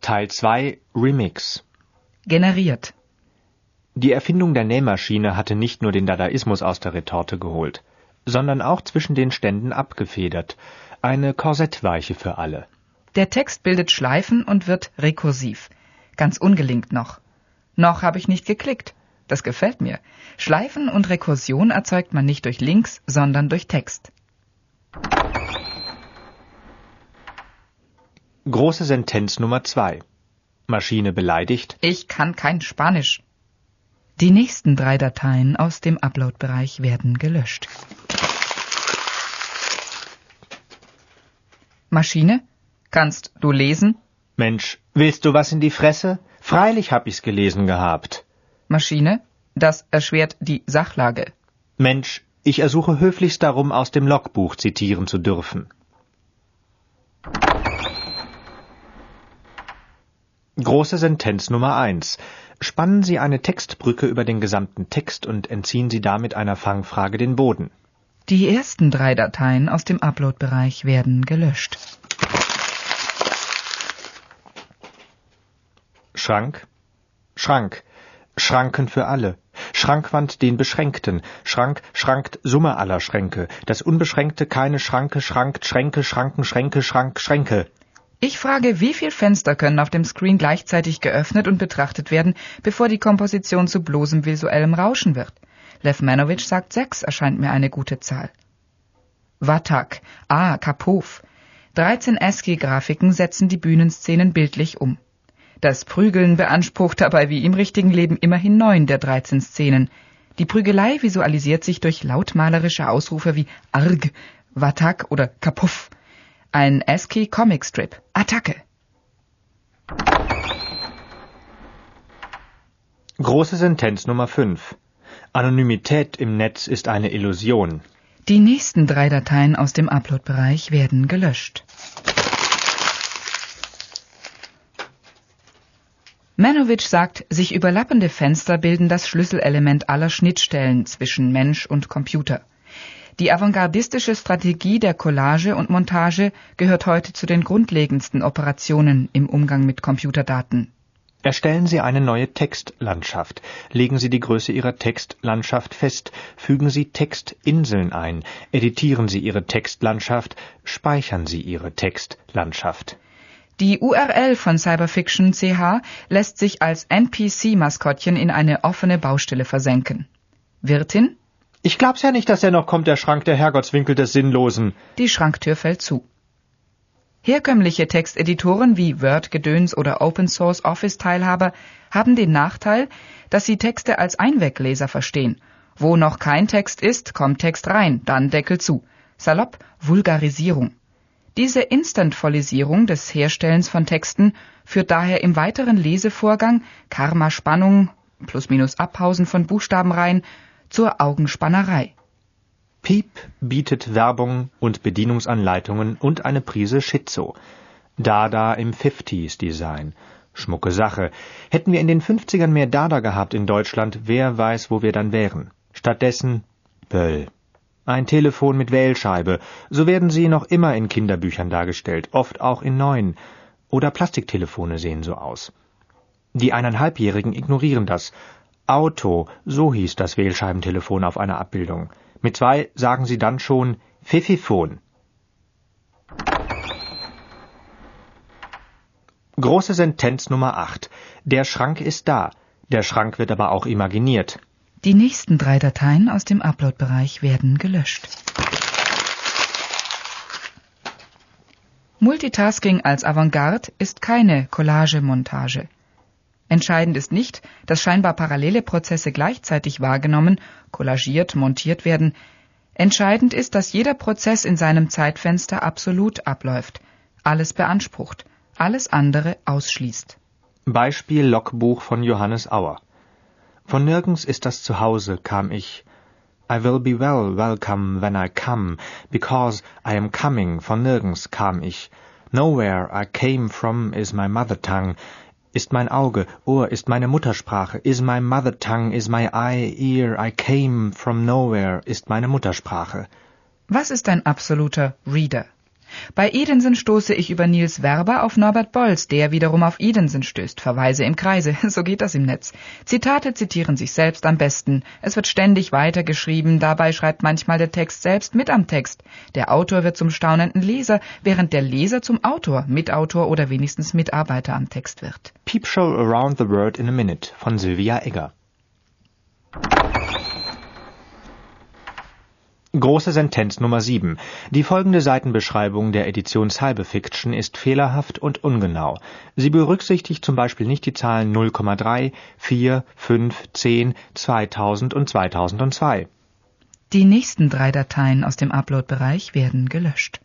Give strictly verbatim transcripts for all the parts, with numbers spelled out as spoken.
Teil zwei Remix. Generiert. Die Erfindung der Nähmaschine hatte nicht nur den Dadaismus aus der Retorte geholt, sondern auch zwischen den Ständen abgefedert. Eine Korsettweiche für alle. Der Text bildet Schleifen und wird rekursiv. Ganz ungelingt noch. Noch habe ich nicht geklickt. Das gefällt mir. Schleifen und Rekursion erzeugt man nicht durch Links, sondern durch Text. Große Sentenz Nummer zwei. Maschine beleidigt. Ich kann kein Spanisch. Die nächsten drei Dateien aus dem Upload-Bereich werden gelöscht. Maschine, kannst du lesen? Mensch, willst du was in die Fresse? Freilich hab ich's gelesen gehabt. Maschine, das erschwert die Sachlage. Mensch, ich ersuche höflichst darum, aus dem Logbuch zitieren zu dürfen. Große Sentenz Nummer eins. Spannen Sie eine Textbrücke über den gesamten Text und entziehen Sie damit einer Fangfrage den Boden. Die ersten drei Dateien aus dem Upload-Bereich werden gelöscht. Schrank, Schrank, Schranken für alle. Schrankwand den Beschränkten. Schrank schrankt Summe aller Schränke. Das Unbeschränkte keine Schranke schrankt Schränke, Schranken, Schränke, Schrank, Schränke. Ich frage, wie viele Fenster können auf dem Screen gleichzeitig geöffnet und betrachtet werden, bevor die Komposition zu bloßem visuellem Rauschen wird? Lev Manowitsch sagt, sechs erscheint mir eine gute Zahl. Vatak, ah, Kapov. dreizehn ASCII-Grafiken setzen die Bühnenszenen bildlich um. Das Prügeln beansprucht dabei wie im richtigen Leben immerhin neun der dreizehn Szenen. Die Prügelei visualisiert sich durch lautmalerische Ausrufe wie Arg, Vatak oder Kapov. Ein ASCII-Comicstrip. Attacke! Große Sentenz Nummer fünf. Anonymität im Netz ist eine Illusion. Die nächsten drei Dateien aus dem Upload-Bereich werden gelöscht. Manowitsch sagt, sich überlappende Fenster bilden das Schlüsselelement aller Schnittstellen zwischen Mensch und Computer. Die avantgardistische Strategie der Collage und Montage gehört heute zu den grundlegendsten Operationen im Umgang mit Computerdaten. Erstellen Sie eine neue Textlandschaft. Legen Sie die Größe Ihrer Textlandschaft fest. Fügen Sie Textinseln ein. Editieren Sie Ihre Textlandschaft. Speichern Sie Ihre Textlandschaft. Die U R L von Cyberfiction Punkt C H lässt sich als N P C-Maskottchen in eine offene Baustelle versenken. Wirtin? Ich glaub's ja nicht, dass er noch kommt, der Schrank, der Herrgottswinkel des Sinnlosen. Die Schranktür fällt zu. Herkömmliche Texteditoren wie Word-Gedöns oder Open-Source-Office-Teilhaber haben den Nachteil, dass sie Texte als Einwegleser verstehen. Wo noch kein Text ist, kommt Text rein, dann Deckel zu. Salopp, Vulgarisierung. Diese Instantfollisierung des Herstellens von Texten führt daher im weiteren Lesevorgang, Karma-Spannung, Plus-Minus-Abpausen von Buchstabenreihen, zur Augenspannerei. Piep bietet Werbung und Bedienungsanleitungen und eine Prise Schizo. Dada im fünfziger-Design. Schmucke Sache. Hätten wir in den fünfzigern mehr Dada gehabt in Deutschland, wer weiß, wo wir dann wären. Stattdessen Böll. Ein Telefon mit Wählscheibe. So werden sie noch immer in Kinderbüchern dargestellt, oft auch in neuen. Oder Plastiktelefone sehen so aus. Die Eineinhalbjährigen ignorieren das. Auto, so hieß das Wählscheibentelefon auf einer Abbildung. Mit zwei sagen sie dann schon Pfiffiphon. Große Sentenz Nummer acht. Der Schrank ist da. Der Schrank wird aber auch imaginiert. Die nächsten drei Dateien aus dem Upload-Bereich werden gelöscht. Multitasking als Avantgarde ist keine Collage-Montage. Entscheidend ist nicht, dass scheinbar parallele Prozesse gleichzeitig wahrgenommen, collagiert, montiert werden. Entscheidend ist, dass jeder Prozess in seinem Zeitfenster absolut abläuft, alles beansprucht, alles andere ausschließt. Beispiel Logbuch von Johannes Auer. Von nirgends ist das Zuhause, kam ich. I will be well welcome when I come, because I am coming, von nirgends kam ich. Nowhere I came from is my mother tongue. Ist mein Auge, Ohr ist meine Muttersprache, is my mother tongue, is my eye, ear, I came from nowhere, ist meine Muttersprache. Was ist ein absoluter Reader? Bei Edensen stoße ich über Niels Werber auf Norbert Bolz, der wiederum auf Edensen stößt. Verweise im Kreise, so geht das im Netz. Zitate zitieren sich selbst am besten. Es wird ständig weitergeschrieben, dabei schreibt manchmal der Text selbst mit am Text. Der Autor wird zum staunenden Leser, während der Leser zum Autor, Mitautor oder wenigstens Mitarbeiter am Text wird. Peepshow Around the World in a Minute von Sylvia Egger. Große Sentenz Nummer sieben. Die folgende Seitenbeschreibung der Edition Cyberfiction ist fehlerhaft und ungenau. Sie berücksichtigt zum Beispiel nicht die Zahlen null Komma drei, vier, fünf, zehn, zweitausend und zweitausendzwei. Die nächsten drei Dateien aus dem Upload-Bereich werden gelöscht.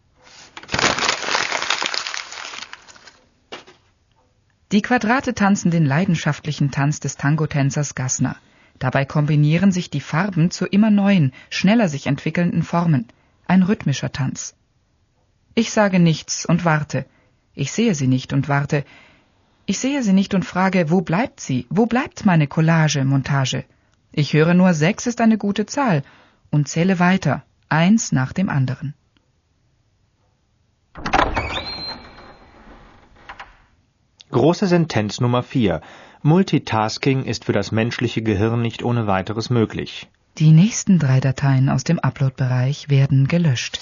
Die Quadrate tanzen den leidenschaftlichen Tanz des Tango-Tänzers Gassner. Dabei kombinieren sich die Farben zu immer neuen, schneller sich entwickelnden Formen. Ein rhythmischer Tanz. Ich sage nichts und warte. Ich sehe sie nicht und warte. Ich sehe sie nicht und frage, wo bleibt sie? Wo bleibt meine Collage, Montage? Ich höre nur, sechs ist eine gute Zahl und zähle weiter, eins nach dem anderen. Große Sentenz Nummer vier. Multitasking ist für das menschliche Gehirn nicht ohne weiteres möglich. Die nächsten drei Dateien aus dem Upload-Bereich werden gelöscht.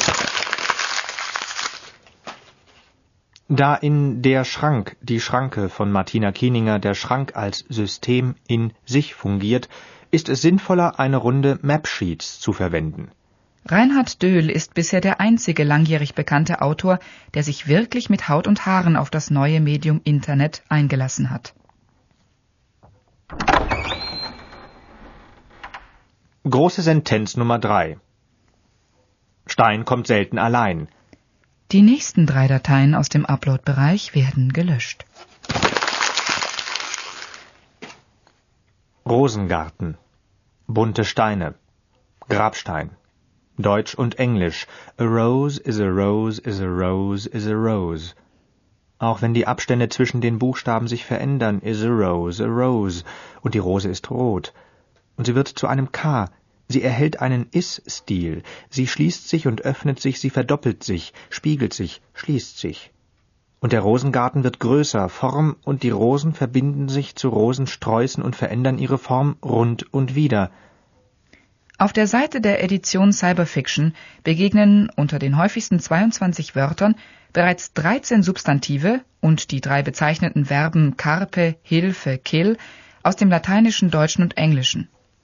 Da in Der Schrank, die Schranke von Martina Kieninger, der Schrank als System in sich fungiert, ist es sinnvoller, eine Runde Mapsheets zu verwenden. Reinhard Döhl ist bisher der einzige langjährig bekannte Autor, der sich wirklich mit Haut und Haaren auf das neue Medium Internet eingelassen hat. Große Sentenz Nummer drei. Stein kommt selten allein. Die nächsten drei Dateien aus dem Upload-Bereich werden gelöscht. Rosengarten. Bunte Steine. Grabstein. Deutsch und Englisch. A rose is a rose is a rose is a rose. Auch wenn die Abstände zwischen den Buchstaben sich verändern, is a rose a rose. Und die Rose ist rot. Und sie wird zu einem K. Sie erhält einen Is-Stil. Sie schließt sich und öffnet sich, sie verdoppelt sich, spiegelt sich, schließt sich. Und der Rosengarten wird größer, Form und die Rosen verbinden sich zu Rosensträußen und verändern ihre Form rund und wieder. Auf der Seite der Edition Cyberfiction begegnen unter den häufigsten zweiundzwanzig Wörtern bereits dreizehn Substantive und die drei bezeichneten Verben Carpe, Hilfe, Kill aus dem Lateinischen, Deutschen und Englischen.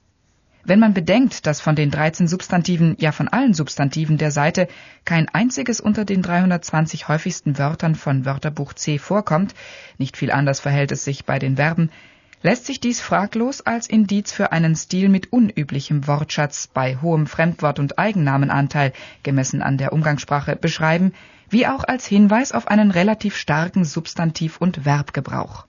Wenn man bedenkt, dass von den dreizehn Substantiven, ja von allen Substantiven der Seite, kein einziges unter den dreihundertzwanzig häufigsten Wörtern von Wörterbuch C vorkommt, nicht viel anders verhält es sich bei den Verben, lässt sich dies fraglos als Indiz für einen Stil mit unüblichem Wortschatz bei hohem Fremdwort- und Eigennamenanteil, gemessen an der Umgangssprache, beschreiben, wie auch als Hinweis auf einen relativ starken Substantiv- und Verbgebrauch.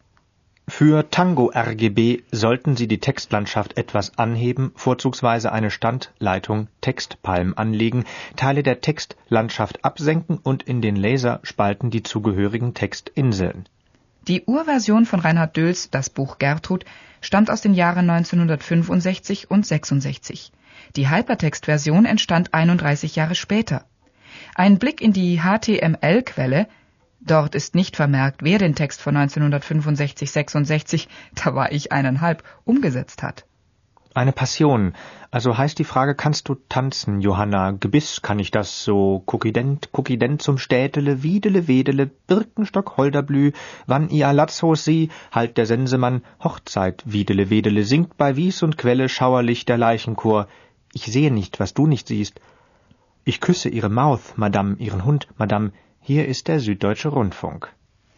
Für Tango R G B sollten Sie die Textlandschaft etwas anheben, vorzugsweise eine Standleitung Textpalm anlegen, Teile der Textlandschaft absenken und in den Laserspalten die zugehörigen Textinseln. Die Urversion von Reinhard Döhls, das Buch Gertrud, stammt aus den Jahren neunzehnhundertfünfundsechzig und sechsundsechzig. Die Hypertext-Version entstand einunddreißig Jahre später. Ein Blick in die H T M L-Quelle, dort ist nicht vermerkt, wer den Text von neunzehnhundertfünfundsechzig sechsundsechzig, da war ich eineinhalb, umgesetzt hat. Eine Passion. Also heißt die Frage, kannst du tanzen, Johanna? Gebiss kann ich das so. Kuckident, Kuckident zum Städtele, Wiedele, Wedele, Birkenstock, Holderblü, wann ihr Latzhos sie, halt der Sensemann, Hochzeit, Wiedele, Wedele, singt bei Wies und Quelle, schauerlich der Leichenchor. Ich sehe nicht, was du nicht siehst. Ich küsse ihre Mouth, Madame, ihren Hund, Madame. Hier ist der Süddeutsche Rundfunk.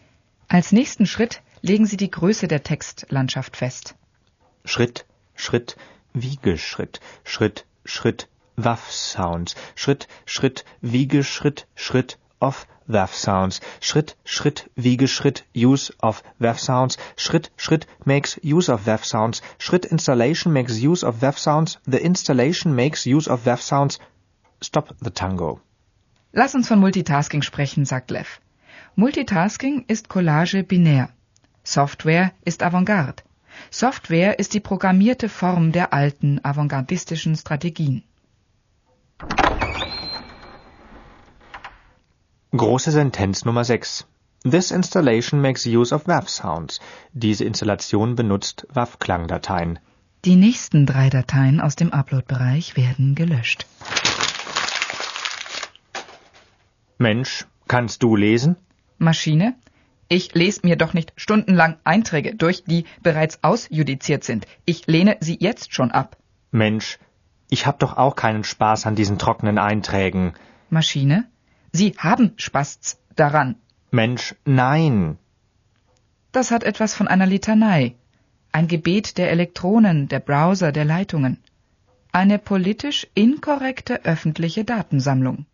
Als nächsten Schritt legen Sie die Größe der Textlandschaft fest. Schritt, Schritt, Wiegeschritt, Schritt, Schritt, Waff-Sounds, Schritt, Schritt, Wiegeschritt, Schritt, of Waff-Sounds, Schritt, Schritt, Wiegeschritt, use of Waff-Sounds, Schritt, Schritt makes use of Waff-Sounds, Schritt installation makes use of Waff-Sounds, the installation makes use of Waff-Sounds, stop the tango. Lass uns von Multitasking sprechen, sagt Lev. Multitasking ist Collage binär. Software ist Avantgarde. Software ist die programmierte Form der alten avantgardistischen Strategien. Große Sentenz Nummer sechs. This installation makes use of W A V sounds. Diese Installation benutzt W A V-Klangdateien. Die nächsten drei Dateien aus dem Upload-Bereich werden gelöscht. Mensch, kannst du lesen? Maschine? Ich lese mir doch nicht stundenlang Einträge durch, die bereits ausjudiziert sind. Ich lehne sie jetzt schon ab. Mensch, ich hab doch auch keinen Spaß an diesen trockenen Einträgen. Maschine? Sie haben Spaß daran. Mensch, nein. Das hat etwas von einer Litanei. Ein Gebet der Elektronen, der Browser, der Leitungen. Eine politisch inkorrekte öffentliche Datensammlung.